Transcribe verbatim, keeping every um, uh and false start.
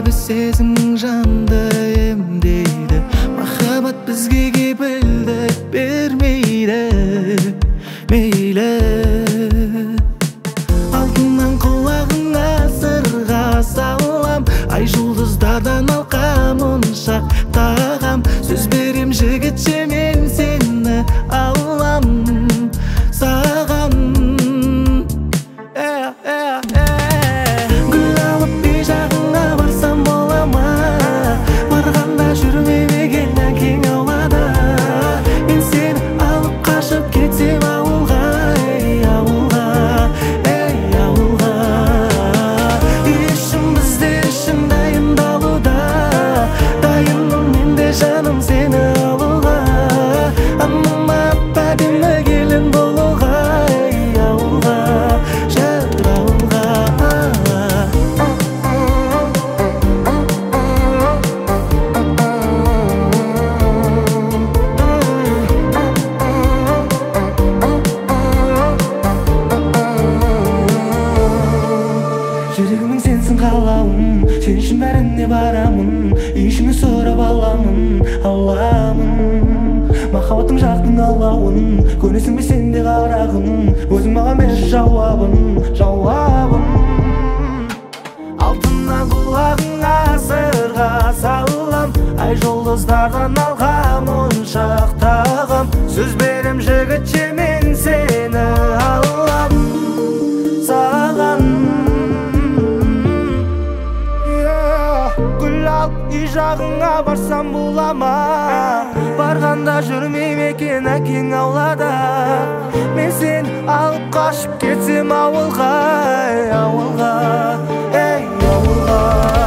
бір сезімнің жанды емдейді. Махаббат бізге кепілдік бермейді. Мейлі алтыннан құлағыңа сырға салам, ай жұлдыздардан алқам моншақ тағам. Сөз берем жігітше мен сені алам саған. Гүл алып үй жағыңа барсам бола ма? Барғанда жүрмей мекен әкең аулада. Мен сені алып қашып кетсем ауылға, ей ауылға, ей ауылға. Үй ішім бізде үшін дайындалуда, дайынмын мен де жаным сені алуға. Анама әдемі келін болуға, ей ауылға, жыр ауылға. Жүрегімнің сенсің қалауым, сен үшін бәріне барамын, ішіңе сұрап аламын, аламын. Махаббаттың жарқын алауын, көнесің бе сен де қарағым, өзің маған бер жауабын, жауабын. Алтыннан құлағыңа сырға салам, ай жұлдыздардан алғам моншақ тағам. Сөз берем жігітше мен сені алам саған. Гүл алып үй жағыңа барсам бола ма? Барғанда жүрмей мекен әкең аулада. Мен сені алып қашып кетсем ауылға, ей ауылға, ей ауылға.